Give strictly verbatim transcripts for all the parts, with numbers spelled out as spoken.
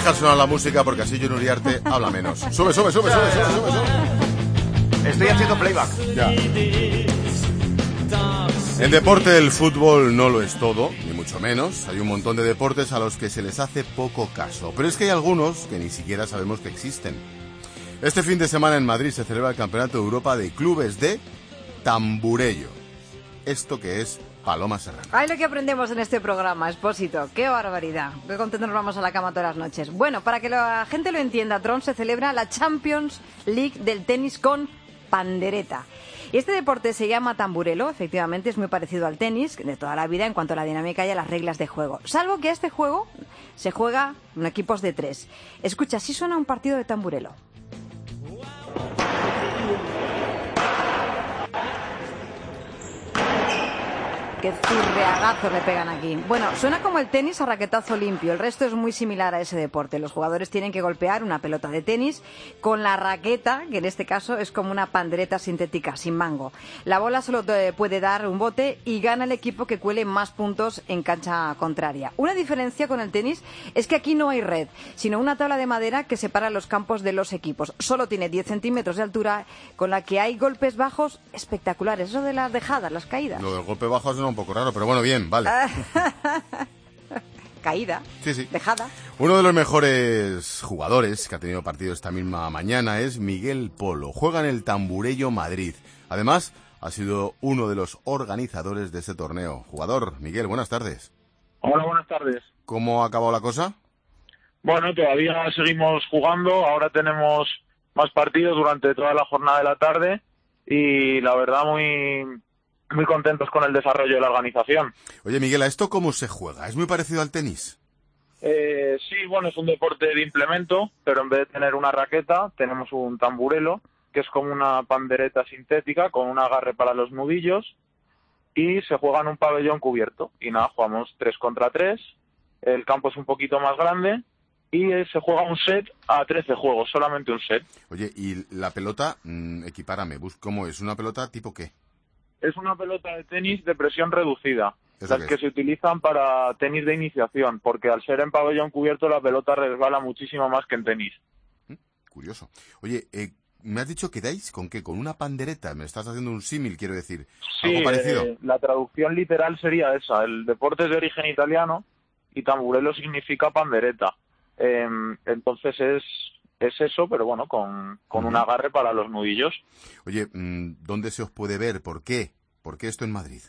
dejar sonar la música porque así Jon Uriarte habla menos. Sube, sube, sube, sube, sube, sube, sube. Estoy haciendo playback. Ya. En deporte el fútbol no lo es todo, ni mucho menos. Hay un montón de deportes a los que se les hace poco caso. Pero es que hay algunos que ni siquiera sabemos que existen. Este fin de semana en Madrid se celebra el Campeonato de Europa de Clubes de Tamburello. ¿Esto qué es? Paloma Serrano. Ay, lo que aprendemos en este programa, Expósito. ¡Qué barbaridad! Qué contentos nos vamos a la cama todas las noches. Bueno, para que la gente lo entienda, Tron, se celebra la Champions League del tenis con pandereta. Y este deporte se llama tamburelo, efectivamente es muy parecido al tenis de toda la vida en cuanto a la dinámica y a las reglas de juego. Salvo que a este juego se juega en equipos de tres. Escucha, así suena un partido de tamburelo. Qué zurreagazos le pegan aquí. Bueno, suena como el tenis a raquetazo limpio. El resto es muy similar a ese deporte. Los jugadores tienen que golpear una pelota de tenis con la raqueta, que en este caso es como una pandereta sintética, sin mango. La bola solo puede dar un bote y gana el equipo que cuele más puntos en cancha contraria. Una diferencia con el tenis es que aquí no hay red, sino una tabla de madera que separa los campos de los equipos. Solo tiene diez centímetros de altura, con la que hay golpes bajos espectaculares. Eso de las dejadas, las caídas. Lo del golpe bajo es un poco raro, pero bueno, bien, vale. Caída, sí, sí. Dejada. Uno de los mejores jugadores que ha tenido partido esta misma mañana es Miguel Polo. Juega en el Tamburello Madrid. Además, ha sido uno de los organizadores de este torneo. Jugador, Miguel, buenas tardes. Hola, buenas tardes. ¿Cómo ha acabado la cosa? Bueno, todavía seguimos jugando. Ahora tenemos más partidos durante toda la jornada de la tarde y la verdad muy... muy contentos con el desarrollo de la organización. Oye, Miguel, ¿a esto cómo se juega? ¿Es muy parecido al tenis? Eh, sí, bueno, es un deporte de implemento, pero en vez de tener una raqueta, tenemos un tamburelo, que es como una pandereta sintética con un agarre para los nudillos, y se juega en un pabellón cubierto. Y nada, jugamos tres contra tres, el campo es un poquito más grande, y se juega un set a trece juegos, solamente un set. Oye, ¿y la pelota? Mmm, equipárame, ¿cómo es? ¿Una pelota tipo qué? Es una pelota de tenis de presión reducida, las que se utilizan para tenis de iniciación, porque al ser en pabellón cubierto la pelota resbala muchísimo más que en tenis. Curioso. Oye, eh, ¿me has dicho que dais con qué? ¿Con una pandereta? Me estás haciendo un símil, quiero decir. ¿Algo sí, parecido? Eh, la traducción literal sería esa. El deporte es de origen italiano y tamburello significa pandereta. Eh, entonces es... es eso, pero bueno, con, con un agarre para los nudillos. Oye, ¿dónde se os puede ver? ¿Por qué? ¿Por qué esto en Madrid?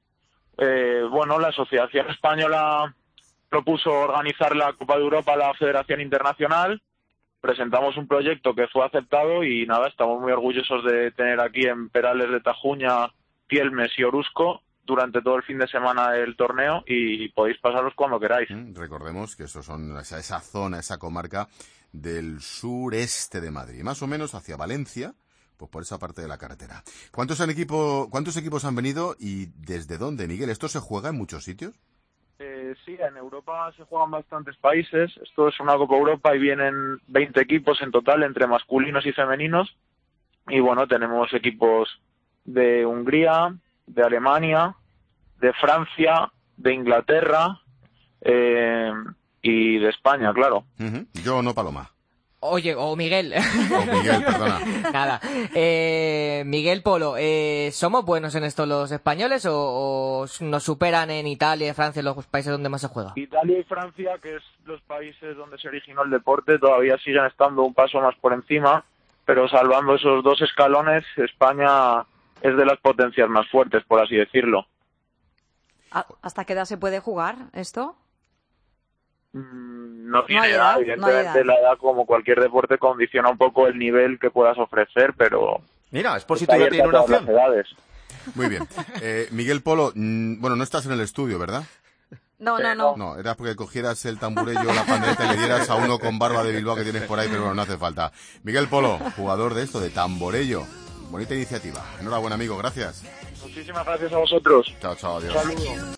Eh, bueno, la Asociación Española propuso organizar la Copa de Europa a la Federación Internacional. Presentamos un proyecto que fue aceptado y nada, estamos muy orgullosos de tener aquí en Perales de Tajuña, Tielmes y Orusco durante todo el fin de semana el torneo y podéis pasaros cuando queráis. Recordemos que eso son esa, esa zona, esa comarca del sureste de Madrid, más o menos hacia Valencia, pues por esa parte de la carretera. ¿Cuántos, han equipo, ¿Cuántos equipos han venido y desde dónde, Miguel? ¿Esto se juega en muchos sitios? Eh, sí, en Europa se juegan bastantes países. Esto es una Copa Europa y vienen veinte equipos en total, entre masculinos y femeninos. Y bueno, tenemos equipos de Hungría, de Alemania, de Francia, de Inglaterra eh, y de España, claro. Uh-huh. Yo no, Paloma. Oye, o Miguel. O Miguel, perdona. Nada. Eh, Miguel Polo, eh, ¿somos buenos en esto los españoles o, o nos superan en Italia, Francia, los países donde más se juega? Italia y Francia, que es los países donde se originó el deporte, todavía siguen estando un paso más por encima, pero salvando esos dos escalones, España es de las potencias más fuertes, por así decirlo. ¿Hasta qué edad se puede jugar esto? No tiene no hay edad, edad, evidentemente no hay edad. La edad, como cualquier deporte, condiciona un poco el nivel que puedas ofrecer, pero... Mira, Expósito ya tiene una opción. Muy bien. Eh, Miguel Polo, mmm, bueno, no estás en el estudio, ¿verdad? No, no, no. No, era porque cogieras el tamburello, la pandereta y le dieras a uno con barba de Bilbao que tienes por ahí, pero bueno, no hace falta. Miguel Polo, jugador de esto, de tamborello. Bonita iniciativa. Enhorabuena, amigo, gracias. Muchísimas gracias a vosotros. Chao, chao, adiós. Un saludo.